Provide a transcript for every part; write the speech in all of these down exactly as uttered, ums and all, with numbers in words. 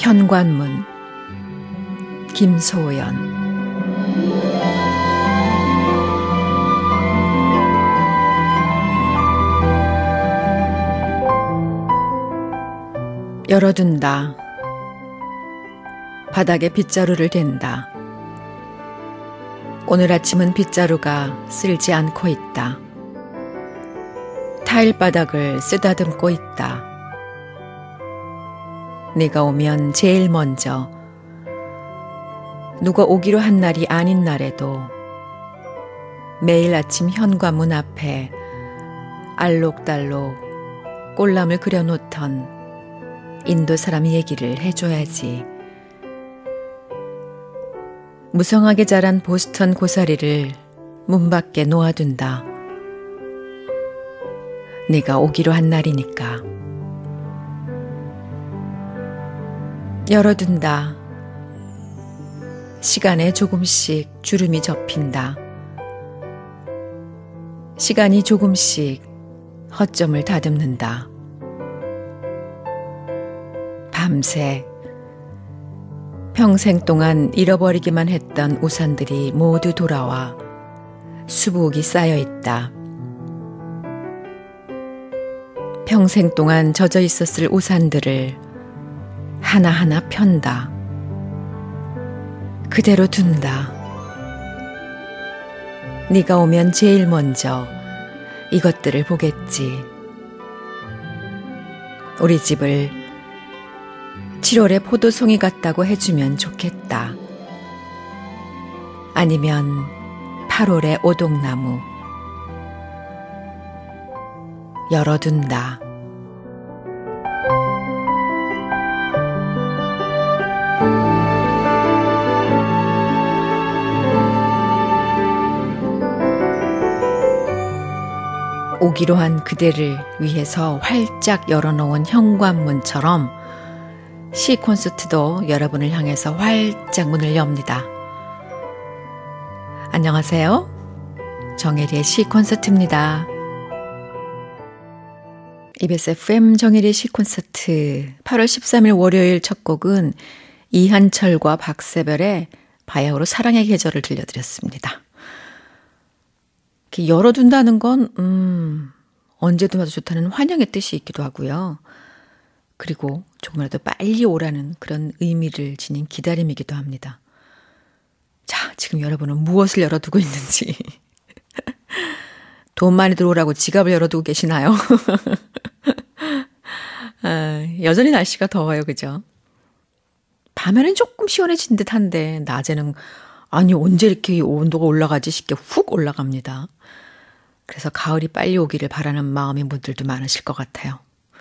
현관문 김소연. 열어둔다. 바닥에 빗자루를 댄다. 오늘 아침은 빗자루가 쓸지 않고 있다. 타일 바닥을 쓰다듬고 있다. 네가 오면 제일 먼저 누가 오기로 한 날이 아닌 날에도 매일 아침 현관문 앞에 알록달록 꼴람을 그려놓던 인도 사람 얘기를 해줘야지. 무성하게 자란 보스턴 고사리를 문 밖에 놓아둔다. 네가 오기로 한 날이니까. 열어둔다. 시간에 조금씩 주름이 접힌다. 시간이 조금씩 허점을 다듬는다. 밤새 평생 동안 잃어버리기만 했던 우산들이 모두 돌아와 수북이 쌓여 있다. 평생 동안 젖어 있었을 우산들을 하나하나 편다. 그대로 둔다. 네가 오면 제일 먼저 이것들을 보겠지. 우리 집을 칠월에 포도송이 같다고 해주면 좋겠다. 아니면 팔월에 오동나무. 열어둔다. 오기로 한 그대를 위해서 활짝 열어놓은 현관문처럼 시 콘서트도 여러분을 향해서 활짝 문을 엽니다. 안녕하세요. 정혜리의 시 콘서트입니다. 이비에스 에프엠 정혜리의 시 콘서트 팔월 십삼일 월요일 첫 곡은 이한철과 박세별의 바야흐로 사랑의 계절을 들려드렸습니다. 이렇게 열어둔다는 건 음, 언제든 와도 좋다는 환영의 뜻이 있기도 하고요. 그리고 조금이라도 빨리 오라는 그런 의미를 지닌 기다림이기도 합니다. 자, 지금 여러분은 무엇을 열어두고 있는지. 돈 많이 들어오라고 지갑을 열어두고 계시나요? 아, 여전히 날씨가 더워요, 그죠? 밤에는 조금 시원해진 듯한데 낮에는 아니 언제 이렇게 온도가 올라가지 싶게 훅 올라갑니다. 그래서 가을이 빨리 오기를 바라는 마음인 분들도 많으실 것 같아요.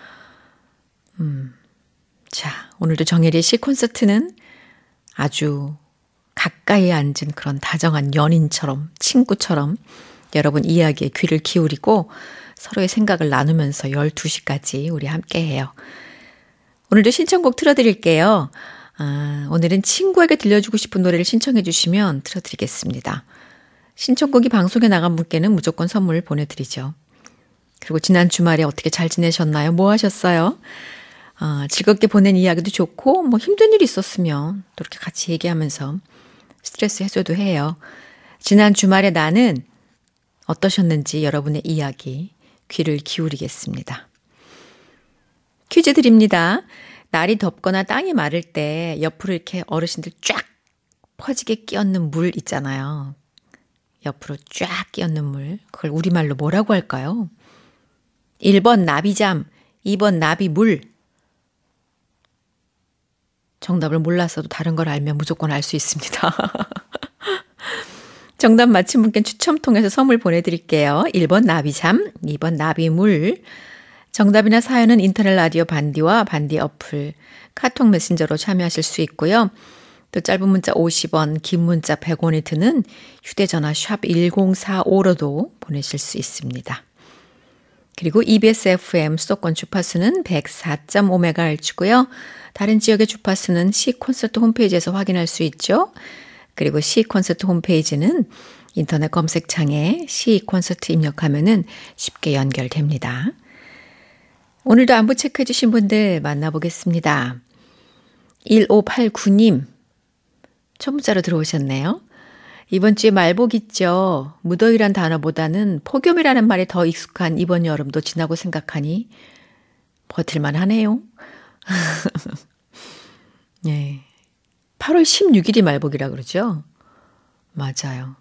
음, 자, 오늘도 정혜리의 시 콘서트는 아주 가까이 앉은 그런 다정한 연인처럼, 친구처럼 여러분 이야기에 귀를 기울이고 서로의 생각을 나누면서 열두 시까지 우리 함께 해요. 오늘도 신청곡 틀어드릴게요. 아, 오늘은 친구에게 들려주고 싶은 노래를 신청해 주시면 틀어드리겠습니다. 신청곡이 방송에 나간 분께는 무조건 선물 보내드리죠. 그리고 지난 주말에 어떻게 잘 지내셨나요? 뭐 하셨어요? 어, 즐겁게 보낸 이야기도 좋고 뭐 힘든 일이 있었으면 또 이렇게 같이 얘기하면서 스트레스 해소도 해요. 지난 주말에 나는 어떠셨는지 여러분의 이야기 귀를 기울이겠습니다. 퀴즈 드립니다. 날이 덥거나 땅이 마를 때 옆으로 이렇게 어르신들 쫙 퍼지게 끼얹는 물 있잖아요. 옆으로 쫙 끼얹는 물. 그걸 우리말로 뭐라고 할까요? 일 번 나비잠, 이 번 나비물. 정답을 몰랐어도 다른 걸 알면 무조건 알 수 있습니다. 정답 맞힌 분께 추첨 통해서 선물 보내드릴게요. 일 번 나비잠, 이 번 나비물. 정답이나 사연은 인터넷 라디오 반디와 반디 어플, 카톡 메신저로 참여하실 수 있고요. 또 짧은 문자 오십 원, 긴 문자 백 원이 드는 휴대전화 샵 일공사오로도 보내실 수 있습니다. 그리고 이비에스 에프엠 수도권 주파수는 백사 점 오 메가헤르츠고요. 다른 지역의 주파수는 C 콘서트 홈페이지에서 확인할 수 있죠. 그리고 C 콘서트 홈페이지는 인터넷 검색창에 C 콘서트 입력하면은 쉽게 연결됩니다. 오늘도 안부 체크해 주신 분들 만나보겠습니다. 일오팔구 님, 첫 문자로 들어오셨네요. 이번 주에 말복 있죠. 무더위란 단어보다는 폭염이라는 말이 더 익숙한 이번 여름도 지나고 생각하니 버틸만 하네요. 네. 팔월 십육일이 말복이라 그러죠? 맞아요.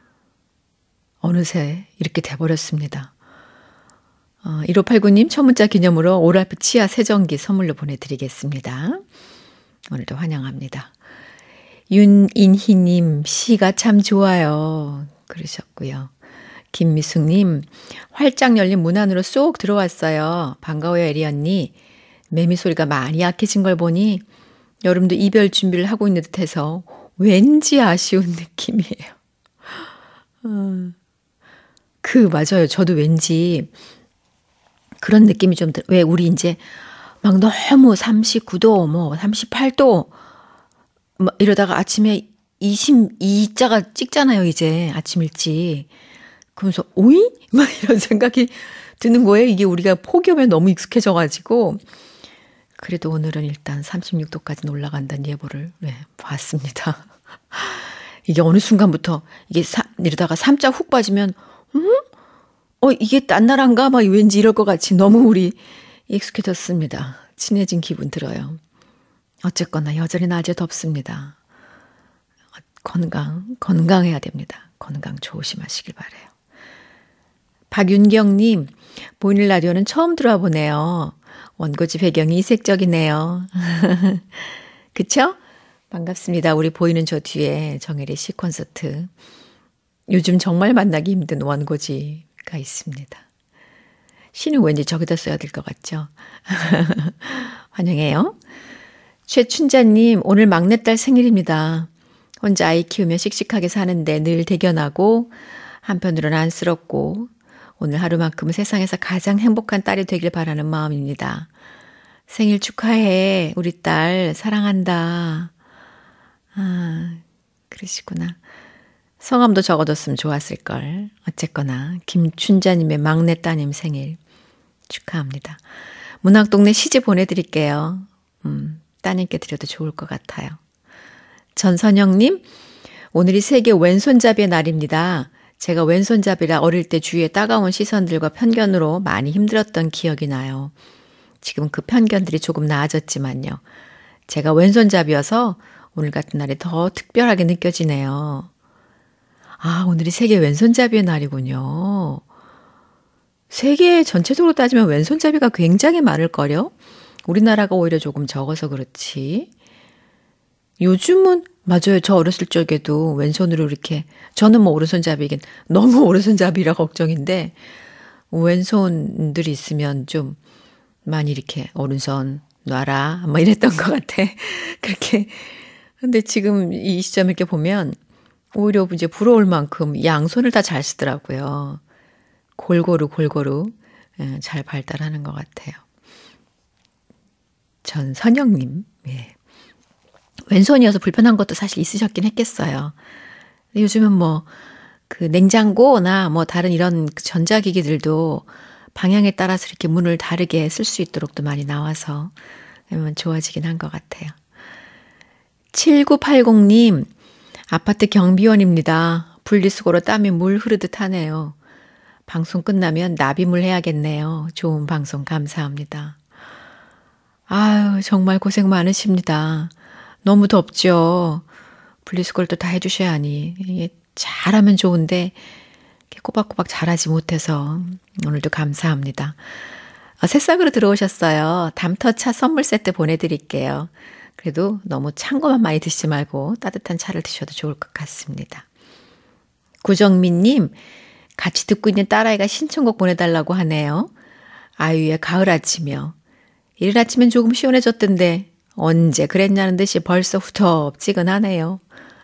어느새 이렇게 돼버렸습니다. 어, 일오팔구 님 첫 문자 기념으로 오랄프 치아 세정기 선물로 보내드리겠습니다. 오늘도 환영합니다. 윤인희님, 시가 참 좋아요. 그러셨고요. 김미숙님, 활짝 열린 문 안으로 쏙 들어왔어요. 반가워요, 에리 언니. 매미 소리가 많이 약해진 걸 보니 여름도 이별 준비를 하고 있는 듯해서 왠지 아쉬운 느낌이에요. 어, 그 맞아요. 저도 왠지 그런 느낌이 좀 들, 왜 우리 이제 막 너무 삼십구 도, 뭐 삼십팔 도 막 이러다가 아침에 이십이자가 찍잖아요, 이제 아침 일찍. 그러면서 오이? 막 이런 생각이 드는 거예요. 이게 우리가 폭염에 너무 익숙해져가지고. 그래도 오늘은 일단 삼십육 도까지 올라간다는 예보를 네, 봤습니다. 이게 어느 순간부터 이게 사, 이러다가 삼자 훅 빠지면 음? 어 이게 딴 나라인가? 막 왠지 이럴 것 같이 너무 우리 익숙해졌습니다. 친해진 기분 들어요. 어쨌거나 여전히 낮에 덥습니다. 건강, 건강해야 됩니다. 건강 조심하시길 바라요. 박윤경님, 보이는 라디오는 처음 들어와 보네요. 원고지 배경이 이색적이네요. 그쵸? 반갑습니다. 우리 보이는 저 뒤에 정혜리 씨 콘서트. 요즘 정말 만나기 힘든 원고지가 있습니다. 시는 왠지 저기다 써야 될 것 같죠? 환영해요. 최춘자님, 오늘 막내딸 생일입니다. 혼자 아이 키우며 씩씩하게 사는데 늘 대견하고 한편으로는 안쓰럽고 오늘 하루만큼은 세상에서 가장 행복한 딸이 되길 바라는 마음입니다. 생일 축하해. 우리 딸 사랑한다. 아, 그러시구나. 성함도 적어뒀으면 좋았을걸. 어쨌거나 김춘자님의 막내 따님 생일 축하합니다. 문학동네 시집 보내드릴게요. 음, 따님께 드려도 좋을 것 같아요. 전선영님, 오늘이 세계 왼손잡이의 날입니다. 제가 왼손잡이라 어릴 때 주위에 따가운 시선들과 편견으로 많이 힘들었던 기억이 나요. 지금 그 편견들이 조금 나아졌지만요. 제가 왼손잡이여서 오늘 같은 날이 더 특별하게 느껴지네요. 아, 오늘이 세계 왼손잡이의 날이군요. 세계 전체적으로 따지면 왼손잡이가 굉장히 많을걸요? 우리나라가 오히려 조금 적어서 그렇지. 요즘은 맞아요. 저 어렸을 적에도 왼손으로 이렇게 저는 뭐 오른손잡이긴 너무 오른손잡이라 걱정인데 왼손들이 있으면 좀 많이 이렇게 오른손 놔라 뭐 이랬던 것 같아. 그렇게 근데 지금 이 시점 이렇게 보면 오히려 이제 부러울 만큼 양손을 다 잘 쓰더라고요. 골고루 골고루 잘 발달하는 것 같아요. 전선영님, 예. 왼손이어서 불편한 것도 사실 있으셨긴 했겠어요. 요즘은 뭐, 그 냉장고나 뭐 다른 이런 전자기기들도 방향에 따라서 이렇게 문을 다르게 쓸 수 있도록도 많이 나와서 좋아지긴 한 것 같아요. 칠구팔공님, 아파트 경비원입니다. 분리수거로 땀이 물 흐르듯 하네요. 방송 끝나면 나비물 해야겠네요. 좋은 방송 감사합니다. 아유, 정말 고생 많으십니다. 너무 덥죠. 분리수거를 또 다 해주셔야 하니. 이게 잘하면 좋은데 꼬박꼬박 잘하지 못해서 오늘도 감사합니다. 아, 새싹으로 들어오셨어요. 담터차 선물 세트 보내드릴게요. 그래도 너무 찬 것만 많이 드시지 말고 따뜻한 차를 드셔도 좋을 것 같습니다. 구정민님, 같이 듣고 있는 딸아이가 신청곡 보내달라고 하네요. 아이유의 가을 아침이요. 이른 아침엔 조금 시원해졌던데 언제 그랬냐는 듯이 벌써 후텁지근하네요.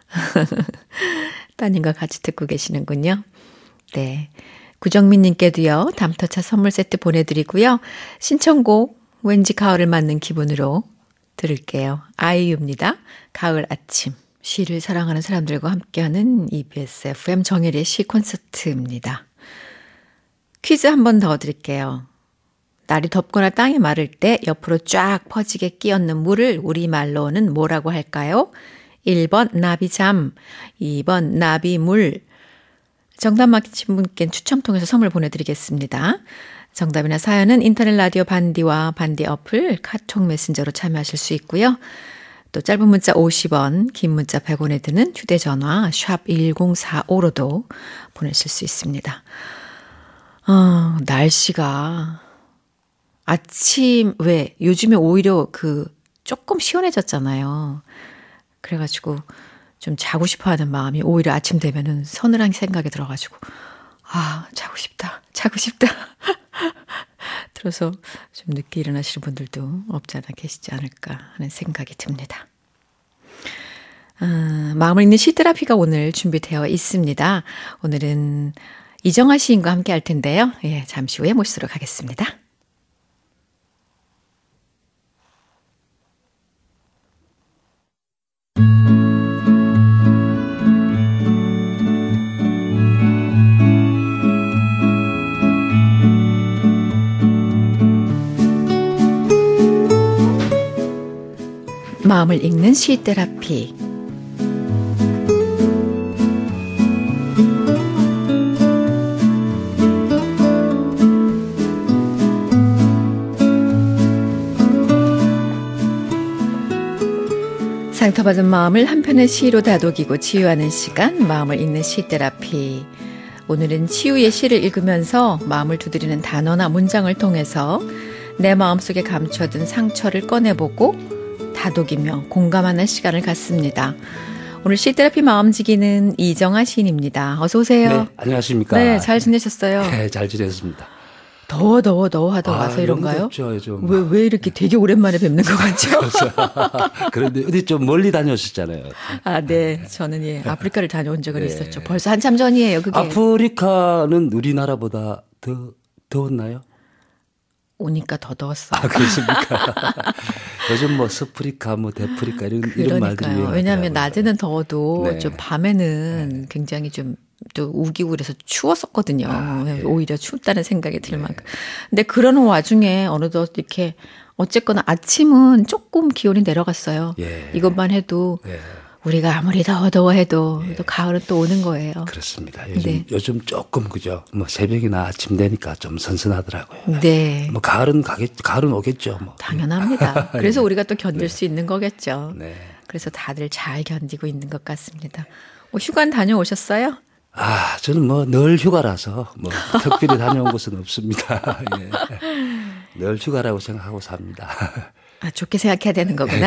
따님과 같이 듣고 계시는군요. 네, 구정민님께도요. 담터차 선물 세트 보내드리고요. 신청곡 왠지 가을을 맞는 기분으로 들을게요. 아이유입니다. 가을 아침. 시를 사랑하는 사람들과 함께하는 이비에스 에프엠 정혜리의 시 콘서트입니다. 퀴즈 한 번 더 드릴게요. 날이 덥거나 땅이 마를 때 옆으로 쫙 퍼지게 끼얹는 물을 우리말로는 뭐라고 할까요? 일 번 나비잠, 이 번 나비물. 정답 맞히신 분께는 추첨 통해서 선물 보내드리겠습니다. 정답이나 사연은 인터넷 라디오 반디와 반디 어플 카톡 메신저로 참여하실 수 있고요. 또 짧은 문자 오십 원, 긴 문자 백 원에 드는 휴대전화 샵 일공사오로도 보내실 수 있습니다. 어, 날씨가 아침 왜 요즘에 오히려 그 조금 시원해졌잖아요. 그래가지고 좀 자고 싶어하는 마음이 오히려 아침 되면은 서늘한 생각이 들어가지고 아 자고 싶다 자고 싶다 들어서 좀 늦게 일어나시는 분들도 없지 않아 계시지 않을까 하는 생각이 듭니다. 아, 마음을 읽는 시테라피가 오늘 준비되어 있습니다. 오늘은 이정아 시인과 함께 할 텐데요. 예, 잠시 후에 모시도록 하겠습니다. 마음을 읽는 시테라피. 상처받은 마음을 한편의 시로 다독이고 치유하는 시간, 마음을 읽는 시테라피. 오늘은 치유의 시를 읽으면서 마음을 두드리는 단어나 문장을 통해서 내 마음속에 감춰둔 상처를 꺼내보고 다독이며 공감하는 시간을 갖습니다. 오늘 시테라피 마음지기는 이정아 시인입니다. 어서 오세요. 네, 안녕하십니까. 네, 잘 지내셨어요? 네, 잘 지냈습니다. 더워 더워 더워 하다 아, 와서 이런가요? 덥죠, 좀. 왜, 왜 이렇게 되게 오랜만에 뵙는 것 같죠? 그런데 어디 좀 멀리 다녀오셨잖아요. 아, 네. 저는 예, 아프리카를 다녀온 적은 네. 있었죠. 벌써 한참 전이에요, 그게. 아프리카는 우리나라보다 더 더웠나요? 오니까 더 더웠어요. 아, 그렇습니까? 요즘 뭐 스프리카, 뭐 데프리카 이런, 이런 말들이. 왜냐하면 낮에는 더워도 네. 좀 밤에는 네. 굉장히 좀 또 우기고 그래서 추웠었거든요. 아, 네. 오히려 춥다는 생각이 들 만큼. 네. 근데 그러는 와중에 어느덧 이렇게 어쨌거나 아침은 조금 기온이 내려갔어요. 예. 이것만 해도 예. 우리가 아무리 더워 더워 해도 예. 또 가을은 또 오는 거예요. 그렇습니다. 요즘 네. 요즘 조금 그죠. 뭐 새벽이나 아침 되니까 좀 선선하더라고요. 네. 뭐 가을은 가겠 가을은 오겠죠. 뭐. 당연합니다. 그래서 네. 우리가 또 견딜 네. 수 있는 거겠죠. 네. 그래서 다들 잘 견디고 있는 것 같습니다. 뭐 휴가 다녀오셨어요? 아, 저는 뭐 늘 휴가라서 뭐 특별히 다녀온 곳은 없습니다. 예. 늘 휴가라고 생각하고 삽니다. 아, 좋게 생각해야 되는 거구나.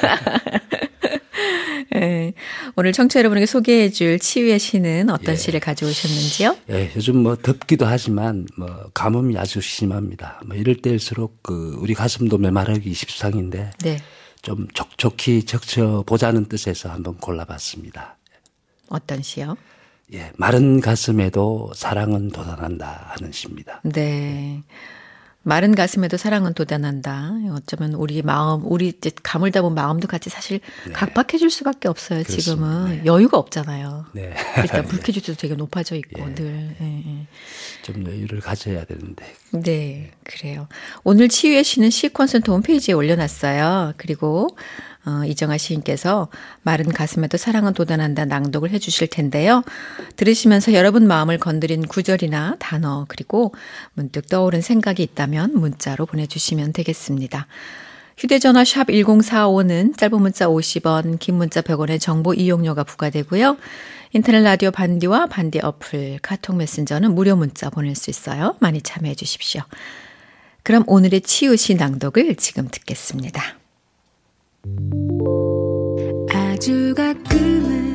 네. 오늘 청취자 여러분에게 소개해 줄 치유의 시는 어떤 예. 시를 가져오셨는지요? 예, 요즘 뭐 덥기도 하지만 뭐 가뭄이 아주 심합니다. 뭐 이럴 때일수록 그 우리 가슴도 메마르기 십상인데 네. 좀 촉촉히 적셔보자는 뜻에서 한번 골라봤습니다. 어떤 시요? 예, 마른 가슴에도 사랑은 돋아난다 하는 시입니다. 네. 마른 가슴에도 사랑은 돋아난다. 어쩌면 우리 마음, 우리 이제 가물다 본 마음도 같이 사실 네. 각박해질 수밖에 없어요. 그렇습니다. 지금은 네. 여유가 없잖아요. 네. 일단 불쾌지수도 되게 높아져 있고 예. 늘. 예. 좀 여유를 가져야 되는데. 네, 그래요. 오늘 치유의 시는 시 콘서트 홈페이지에 올려놨어요. 그리고 어, 이정아 시인께서 마른 가슴에도 사랑은 돋아난다 낭독을 해 주실 텐데요. 들으시면서 여러분 마음을 건드린 구절이나 단어 그리고 문득 떠오른 생각이 있다면 문자로 보내주시면 되겠습니다. 휴대전화 샵 일공사오는 짧은 문자 오십 원, 긴 문자 백 원의 정보 이용료가 부과되고요. 인터넷 라디오 반디와 반디 어플, 카톡 메신저는 무료 문자 보낼 수 있어요. 많이 참여해 주십시오. 그럼 오늘의 치유시 낭독을 지금 듣겠습니다. 아주 가끔은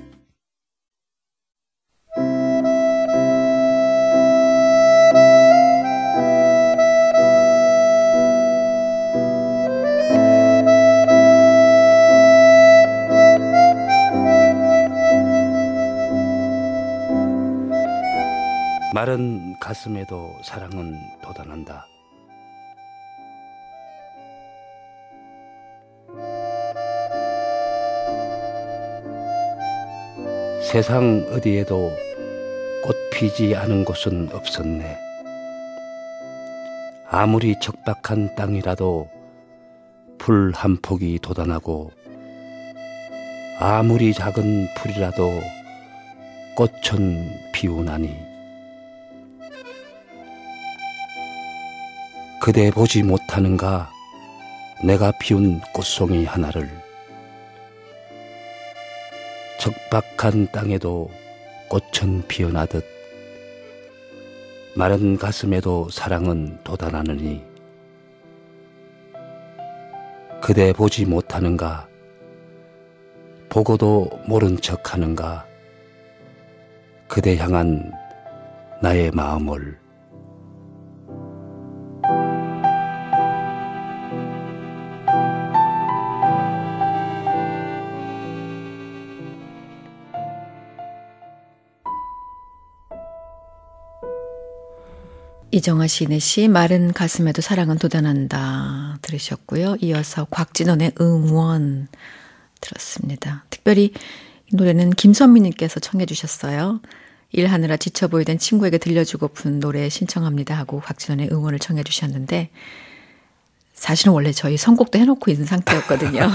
마른 가슴에도 사랑은 돋아난다. 세상 어디에도 꽃 피지 않은 곳은 없었네. 아무리 척박한 땅이라도 풀 한 폭이 돋아나고 아무리 작은 풀이라도 꽃은 피우나니 그대 보지 못하는가 내가 피운 꽃송이 하나를 척박한 땅에도 꽃은 피어나듯 마른 가슴에도 사랑은 돋아나느니 그대 보지 못하는가 보고도 모른 척하는가 그대 향한 나의 마음을 이정아 시인의 시 마른 가슴에도 사랑은 돋아난다 들으셨고요. 이어서 곽진원의 응원 들었습니다. 특별히 이 노래는 김선미님께서 청해 주셨어요. 일하느라 지쳐 보이던 친구에게 들려주고픈 노래 신청합니다 하고 곽진원의 응원을 청해 주셨는데 사실은 원래 저희 선곡도 해놓고 있는 상태였거든요.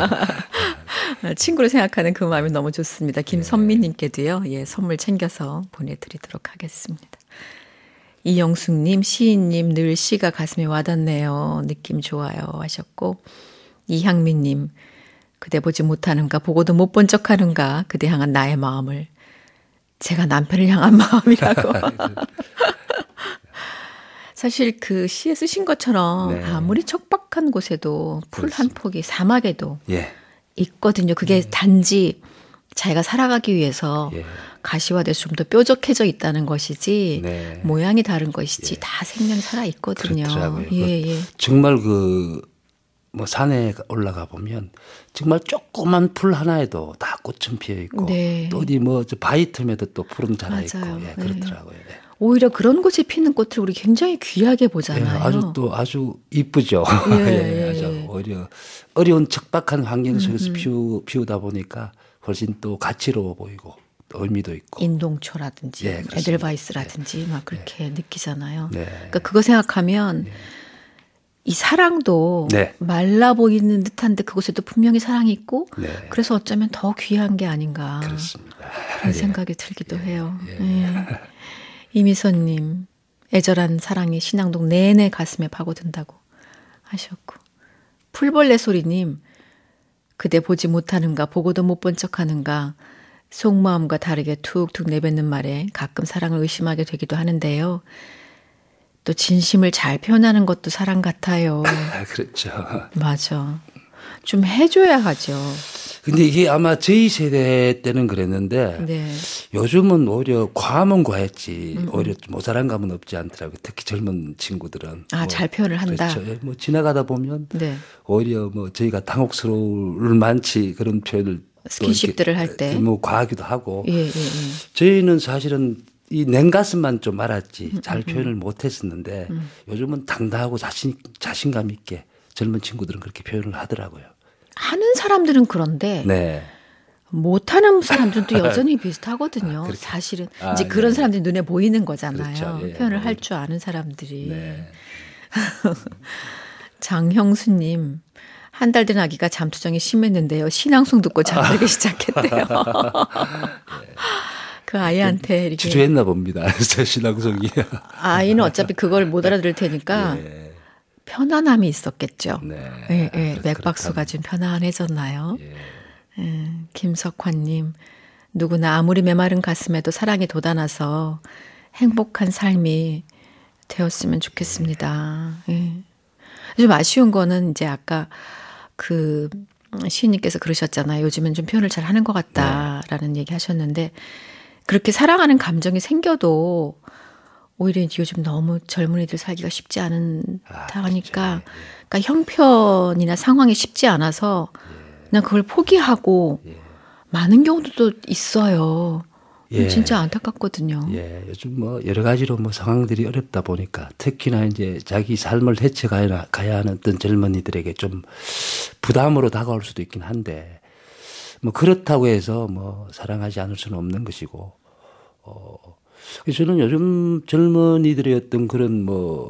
친구를 생각하는 그 마음이 너무 좋습니다. 김선미님께도요. 예, 선물 챙겨서 보내드리도록 하겠습니다. 이영숙님, 시인님 늘 시가 가슴에 와닿네요. 느낌 좋아요 하셨고 이향민님 그대 보지 못하는가 보고도 못 본 척하는가 그대 향한 나의 마음을 제가 남편을 향한 마음이라고. 사실 그 시에 쓰신 것처럼 네. 아무리 척박한 곳에도 풀 한 폭이 사막에도 예. 있거든요. 그게 예. 단지 자기가 살아가기 위해서 예. 가시화돼서 좀 더 뾰족해져 있다는 것이지 네. 모양이 다른 것이지 예. 다 생명 살아 있거든요. 그렇더라고요. 예, 그 예. 정말 그 뭐 산에 올라가 보면 정말 조그만 풀 하나에도 다 꽃은 피어 있고 네. 또 어디 뭐 저 바위 틈에도 또 푸른 자라 맞아요. 있고 예, 그렇더라고요. 네. 오히려 그런 곳에 피는 꽃을 우리 굉장히 귀하게 보잖아요. 예, 아주 또 아주 이쁘죠. 예, 예, 아주 오히려 어려운 척박한 환경 속에서 음. 피우, 피우다 보니까 훨씬 또 가치로워 보이고 또 의미도 있고. 인동초라든지 예, 에델바이스라든지 예. 막 그렇게 예. 느끼잖아요. 네. 그러니까 그거 생각하면 예. 이 사랑도 네. 말라 보이는 듯한데 그곳에도 분명히 사랑이 있고 네. 그래서 어쩌면 더 귀한 게 아닌가 그렇습니다. 그런 예. 생각이 들기도 예. 해요. 예. 예. 이미선님 애절한 사랑이 신앙동 내내 가슴에 파고든다고 하셨고 풀벌레 소리님 그대 보지 못하는가 보고도 못 본 척하는가 속마음과 다르게 툭툭 내뱉는 말에 가끔 사랑을 의심하게 되기도 하는데요. 또 진심을 잘 표현하는 것도 사랑 같아요. 그렇죠. 맞아. 좀 해줘야 하죠. 근데 이게 아마 저희 세대 때는 그랬는데 네. 요즘은 오히려 과하면 과했지 음. 오히려 모자란 감은 없지 않더라고요. 특히 젊은 친구들은. 아, 잘 뭐 표현을 한다. 그렇죠. 뭐 지나가다 보면 네. 오히려 뭐 저희가 당혹스러울 만치 그런 표현을 스킨십들을 할 때 뭐 과하기도 하고. 예, 예, 예. 저희는 사실은 이 냉가슴만 좀 알았지 잘 표현을 못했었는데 음. 요즘은 당당하고 자신 자신감 있게 젊은 친구들은 그렇게 표현을 하더라고요. 하는 사람들은 그런데 네. 못하는 사람들도 여전히 비슷하거든요. 아, 사실은 아, 이제 네. 그런 사람들이 눈에 보이는 거잖아요. 그렇죠. 예, 표현을 뭐. 할 줄 아는 사람들이. 네. 장형수님. 한 달 된 아기가 잠투정이 심했는데요. 신앙송 듣고 잠들기 시작했대요. 네. 그 아이한테 이렇게 주저했나 봅니다. 제 신앙송이. 아이는 어차피 그걸 못 알아들을 테니까 예. 편안함이 있었겠죠. 네. 예, 예. 맥박수가 좀 편안해졌나요? 예. 예. 김석환님, 누구나 아무리 메마른 가슴에도 사랑이 돋아나서 행복한 삶이 되었으면 좋겠습니다. 예. 좀 아쉬운 거는 이제 아까 그 시인님께서 그러셨잖아요. 요즘은 좀 표현을 잘 하는 것 같다라는 네. 얘기 하셨는데 그렇게 사랑하는 감정이 생겨도 오히려 이제 요즘 너무 젊은이들 살기가 쉽지 않다 아, 하니까 예. 그러니까 형편이나 상황이 쉽지 않아서 예. 그냥 그걸 포기하고 예. 많은 경우도 있어요. 예. 진짜 안타깝거든요. 예, 요즘 뭐 여러 가지로 뭐 상황들이 어렵다 보니까 특히나 이제 자기 삶을 헤쳐가야 가야 하는 어떤 젊은이들에게 좀 부담으로 다가올 수도 있긴 한데 뭐 그렇다고 해서 뭐 사랑하지 않을 수는 없는 것이고, 어, 저는 요즘 젊은이들의 어떤 그런 뭐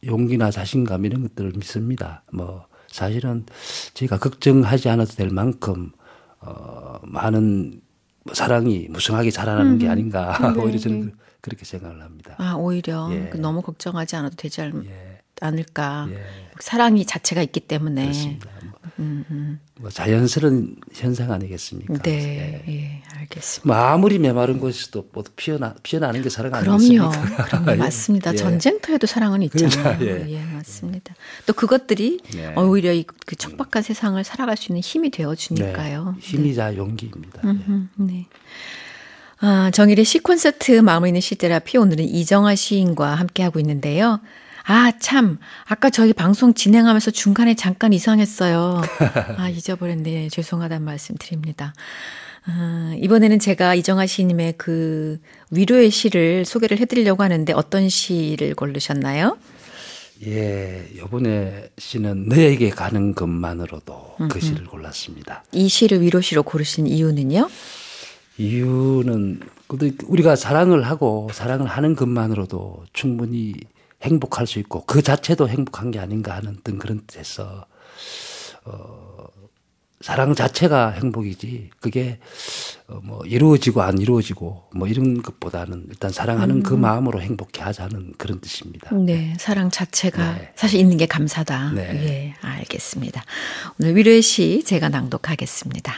용기나 자신감 이런 것들을 믿습니다. 뭐 사실은 저희가 걱정하지 않아도 될 만큼 어, 많은 사랑이 무성하게 자라나는 음. 게 아닌가 네. 오히려 저는 그렇게 생각을 합니다. 아 오히려 예. 너무 걱정하지 않아도 되지 않, 예. 않을까. 예. 사랑이 자체가 있기 때문에. 그렇습니다. 뭐, 음, 음. 뭐 자연스러운 현상 아니겠습니까? 네, 예. 예, 알겠습니다. 뭐 아무리 메마른 곳에서도 모두 피어나 피어나는 게 사랑 아니겠습니까? 그럼요, 그럼요, 맞습니다. 예. 전쟁터에도 사랑은 있잖아요. 예. 예, 맞습니다. 또 그것들이 예. 오히려 이 그 척박한 세상을 살아갈 수 있는 힘이 되어 주니까요. 네. 힘이자 네. 용기입니다. 음흠, 네. 아, 정일의 시 콘서트 마음에 있는 시 테라피 오늘은 이정아 시인과 함께 하고 있는데요. 아, 참. 아까 저희 방송 진행하면서 중간에 잠깐 이상했어요. 아, 잊어버렸네. 죄송하다는 말씀 드립니다. 아, 이번에는 제가 이정아 시인님의 그 위로의 시를 소개를 해드리려고 하는데 어떤 시를 고르셨나요? 예, 이번에 시는 너에게 가는 것만으로도 음흠. 그 시를 골랐습니다. 이 시를 위로시로 고르신 이유는요? 이유는 우리가 사랑을 하고 사랑을 하는 것만으로도 충분히 행복할 수 있고 그 자체도 행복한 게 아닌가 하는 어떤 그런 뜻에서 어, 사랑 자체가 행복이지 그게 어, 뭐 이루어지고 안 이루어지고 뭐 이런 것보다는 일단 사랑하는 음. 그 마음으로 행복해 하자는 그런 뜻입니다. 네, 사랑 자체가 네. 사실 있는 게 감사다. 네, 예, 알겠습니다. 오늘 위로의 시 제가 낭독하겠습니다.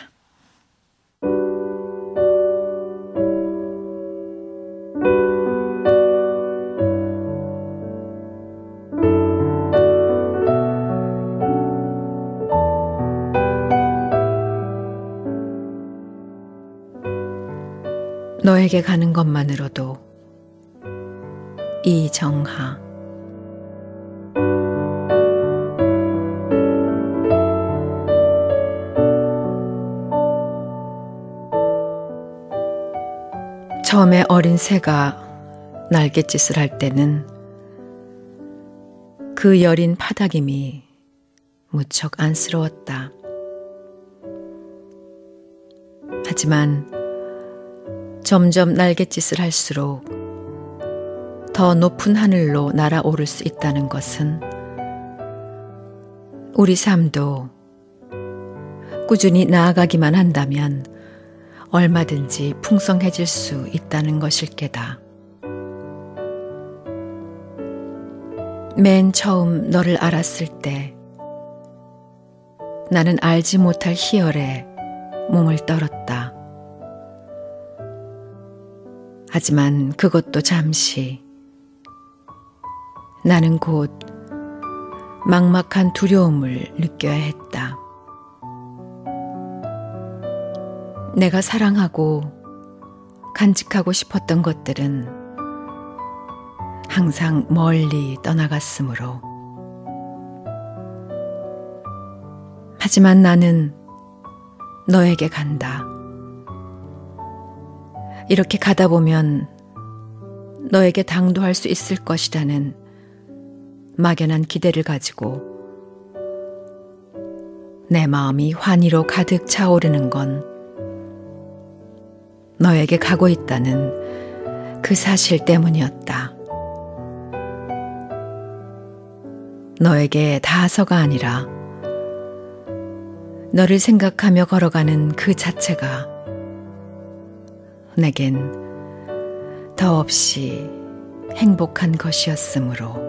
너에게 가는 것만으로도 이정하. 처음에 어린 새가 날갯짓을 할 때는 그 여린 파닥임이 무척 안쓰러웠다. 하지만 점점 날갯짓을 할수록 더 높은 하늘로 날아오를 수 있다는 것은 우리 삶도 꾸준히 나아가기만 한다면 얼마든지 풍성해질 수 있다는 것일 게다. 맨 처음 너를 알았을 때 나는 알지 못할 희열에 몸을 떨었다. 하지만 그것도 잠시. 나는 곧 막막한 두려움을 느껴야 했다. 내가 사랑하고 간직하고 싶었던 것들은 항상 멀리 떠나갔으므로. 하지만 나는 너에게 간다. 이렇게 가다 보면 너에게 당도할 수 있을 것이라는 막연한 기대를 가지고 내 마음이 환희로 가득 차오르는 건 너에게 가고 있다는 그 사실 때문이었다. 너에게 닿아서가 아니라 너를 생각하며 걸어가는 그 자체가 내겐 더없이 행복한 것이었으므로.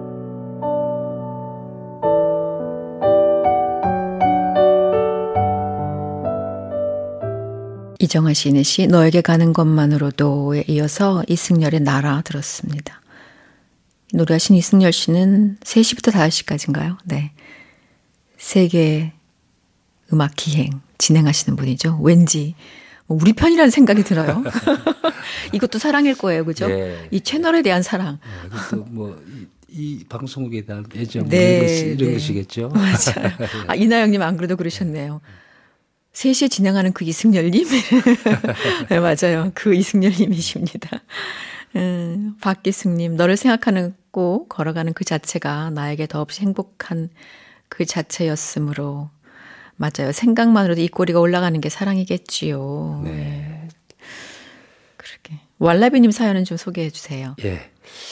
이정아 시인의 시 너에게 가는 것만으로도에 이어서 이승열의 나라 들었습니다. 노래하신 이승열 씨는 세 시부터 다섯 시까지인가요? 네. 세계 음악 기행 진행하시는 분이죠. 왠지 우리 편이라는 생각이 들어요. 이것도 사랑일 거예요, 그죠? 네. 이 채널에 대한 사랑. 네, 이것도 뭐 이 방송국에 대한 애정 네, 이런, 것이, 이런 네. 것이겠죠. 맞아요. 아, 이나영님 안 그래도 그러셨네요. 세 시에 진행하는 그 이승열님. 네, 맞아요. 그 이승열님이십니다. 음, 박기숙님, 너를 생각하는 꼭 걸어가는 그 자체가 나에게 더없이 행복한 그 자체였으므로. 맞아요. 생각만으로도 이 꼬리가 올라가는 게 사랑이겠지요. 네. 그러게. 왈라비님 사연은 좀 소개해 주세요. 예.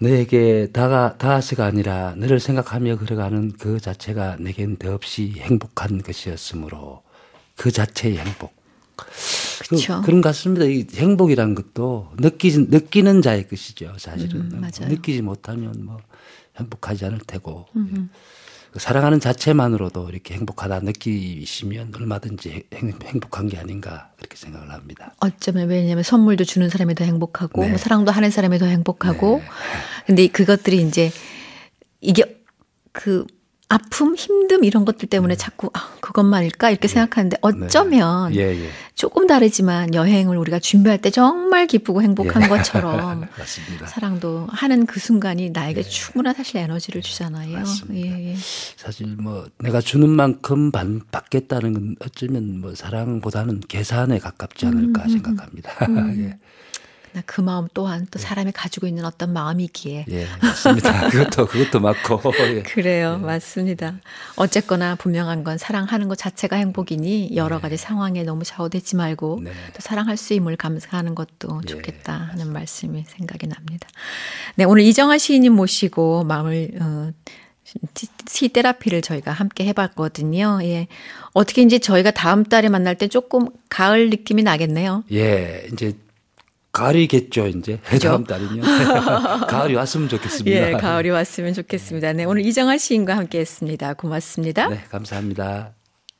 너에게 다가, 다하서가 아니라 너를 생각하며 걸어가는 그 자체가 내겐 더없이 행복한 것이었으므로 그 자체의 행복. 그렇죠. 그, 그런 것 같습니다. 이 행복이라는 것도 느끼, 느끼는 자의 것이죠. 사실은. 음, 맞아요. 느끼지 못하면 뭐 행복하지 않을 테고. 음. 사랑하는 자체만으로도 이렇게 행복하다 느끼시면 얼마든지 행, 행복한 게 아닌가 그렇게 생각을 합니다. 어쩌면 왜냐하면 선물도 주는 사람이 더 행복하고 네. 뭐 사랑도 하는 사람이 더 행복하고 네. 근데 그것들이 이제 이게 그 아픔, 힘듦 이런 것들 때문에 자꾸 아, 그것만일까 이렇게 예. 생각하는데 어쩌면 네. 예, 예. 조금 다르지만 여행을 우리가 준비할 때 정말 기쁘고 행복한 예. 것처럼 맞습니다. 사랑도 하는 그 순간이 나에게 예. 충분한 사실 에너지를 주잖아요. 맞습니다. 예, 예. 사실 뭐 내가 주는 만큼 받겠다는 건 어쩌면 뭐 사랑보다는 계산에 가깝지 않을까 음, 생각합니다. 음. 예. 그 마음 또한 또 사람이 가지고 있는 어떤 마음이기에. 예, 맞습니다. 그것도, 그것도 맞고. 예. 그래요. 예. 맞습니다. 어쨌거나 분명한 건 사랑하는 것 자체가 행복이니 여러 가지 네. 상황에 너무 좌우되지 말고 네. 또 사랑할 수 있음을 감사하는 것도 예. 좋겠다 하는 말씀이 생각이 납니다. 네, 오늘 이정아 시인님 모시고 마음을, 어, 시 테라피를 저희가 함께 해봤거든요. 예. 어떻게 이제 저희가 다음 달에 만날 때 조금 가을 느낌이 나겠네요. 예, 이제 가을이겠죠, 이제. 그죠? 다음 달이면. 가을이 왔으면 좋겠습니다. 예, 가을이 왔으면 좋겠습니다. 네, 오늘 이정아 시인과 함께 했습니다. 고맙습니다. 네, 감사합니다.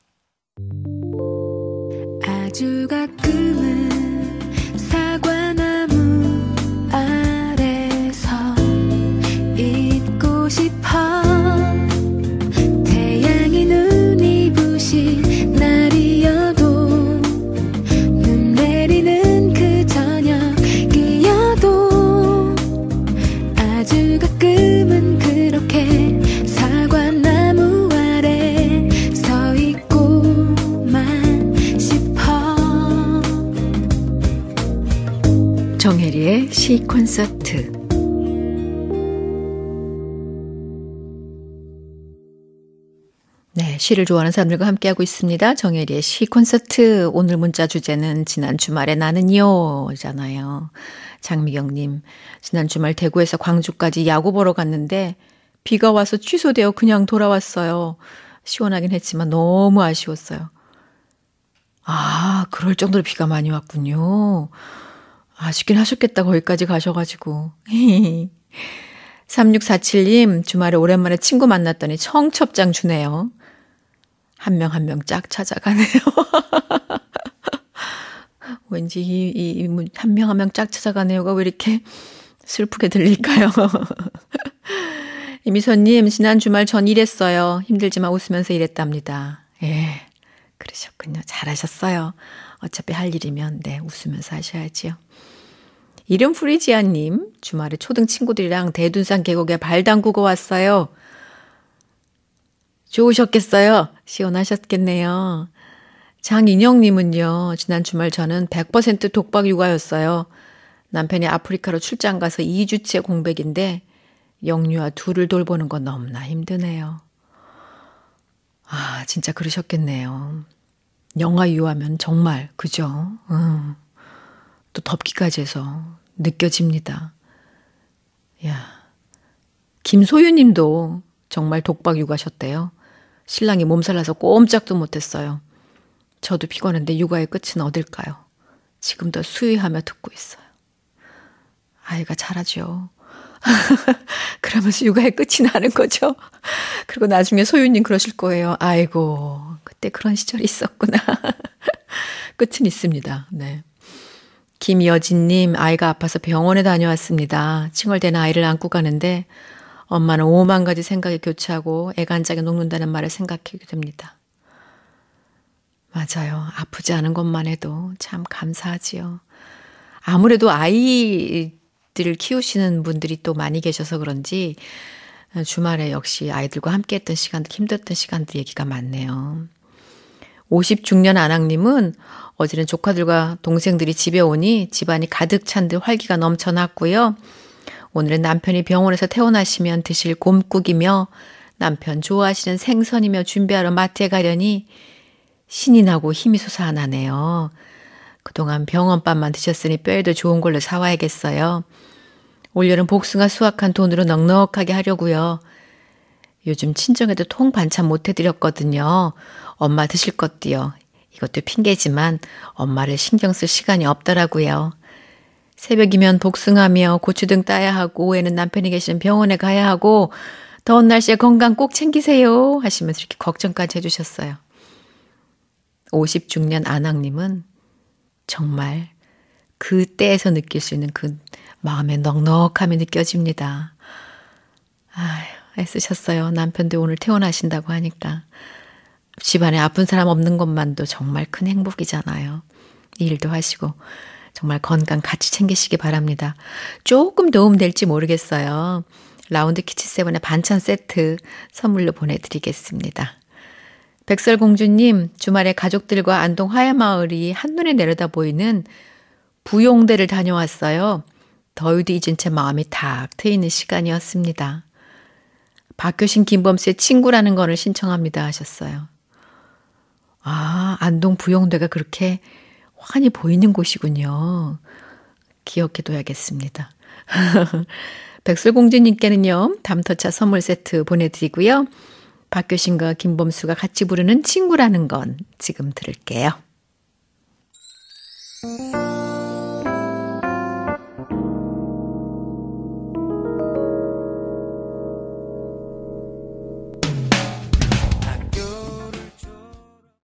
아주 가끔은 사과나무 아래서 잊고 싶어 태양이 눈이 부신 날이어도 눈 내리는 그 저녁이어도 아주 가끔은 그렇게 사과나무 아래 서 있고만 싶어. 정혜리의 시 콘서트. 네, 시를 좋아하는 사람들과 함께하고 있습니다. 정혜리의 시 콘서트. 오늘 문자 주제는 지난 주말에 나는요 잖아요. 장미경님, 지난 주말 대구에서 광주까지 야구 보러 갔는데 비가 와서 취소되어 그냥 돌아왔어요. 시원하긴 했지만 너무 아쉬웠어요. 아, 그럴 정도로 비가 많이 왔군요. 아쉽긴 하셨겠다. 거기까지 가셔가지고. 삼육사칠님, 주말에 오랜만에 친구 만났더니 청첩장 주네요. 한 명 한 명 짝 찾아가네요. 왠지 이, 이, 한 명 한 명 짝 찾아가네요가 왜 이렇게 슬프게 들릴까요? 이미선님, 지난 주말 전 일했어요. 힘들지만 웃으면서 일했답니다. 예, 그러셨군요. 잘하셨어요. 어차피 할 일이면 네, 웃으면서 하셔야지요. 이름 프리지아님, 주말에 초등 친구들이랑 대둔산 계곡에 발 담그고 왔어요. 좋으셨겠어요? 시원하셨겠네요. 장인영님은요, 지난 주말 저는 백 퍼센트 독박 육아였어요. 남편이 아프리카로 출장 가서 이 주째 공백인데 영유아 둘을 돌보는 건 너무나 힘드네요. 아, 진짜 그러셨겠네요. 영아 유아면 정말, 그죠? 음. 또 덥기까지 해서 느껴집니다. 야, 김소유 님도 정말 독박 육아셨대요. 신랑이 몸살나서 꼼짝도 못했어요. 저도 피곤한데 육아의 끝은 어딜까요? 지금도 수위하며 듣고 있어요. 아이가 잘하죠. 그러면서 육아의 끝이 나는 거죠. 그리고 나중에 소유님 그러실 거예요. 아이고, 그때 그런 시절이 있었구나. 끝은 있습니다. 네. 김여진님, 아이가 아파서 병원에 다녀왔습니다. 칭얼대는 아이를 안고 가는데 엄마는 오만 가지 생각이 교차하고 애간장에 녹는다는 말을 생각하게 됩니다. 맞아요. 아프지 않은 것만 해도 참 감사하지요. 아무래도 아이들을 키우시는 분들이 또 많이 계셔서 그런지 주말에 역시 아이들과 함께했던 시간들, 힘들었던 시간들 얘기가 많네요. 오십 중년 아낙님은 어제는 조카들과 동생들이 집에 오니 집안이 가득 찬 듯 활기가 넘쳐났고요. 오늘은 남편이 병원에서 퇴원하시면 드실 곰국이며 남편 좋아하시는 생선이며 준비하러 마트에 가려니 신이 나고 힘이 솟아나네요. 그동안 병원밥만 드셨으니 뼈에도 좋은 걸로 사와야겠어요. 올여름 복숭아 수확한 돈으로 넉넉하게 하려고요. 요즘 친정에도 통 반찬 못 해드렸거든요. 엄마 드실 것도요. 이것도 핑계지만 엄마를 신경 쓸 시간이 없더라고요. 새벽이면 복숭아며 고추 등 따야 하고 오후에는 남편이 계시는 병원에 가야 하고 더운 날씨에 건강 꼭 챙기세요 하시면서 이렇게 걱정까지 해주셨어요. 오십 중년 안학님은 정말 그때에서 느낄 수 있는 그 마음의 넉넉함이 느껴집니다. 아휴, 애쓰셨어요. 남편도 오늘 퇴원하신다고 하니까. 집안에 아픈 사람 없는 것만도 정말 큰 행복이잖아요. 이 일도 하시고 정말 건강 같이 챙기시기 바랍니다. 조금 도움 될지 모르겠어요. 라운드 키치세븐의 반찬 세트 선물로 보내드리겠습니다. 백설공주님, 주말에 가족들과 안동 화야마을이 한눈에 내려다 보이는 부용대를 다녀왔어요. 더위도 잊은 채 마음이 탁 트이는 시간이었습니다. 박효신 김범수의 친구라는 거를 신청합니다 하셨어요. 아, 안동 부용대가 그렇게 환히 보이는 곳이군요. 기억해둬야겠습니다. 백설공주님께는요, 담터차 선물 세트 보내드리고요. 박효신과 김범수가 같이 부르는 친구라는 건 지금 들을게요.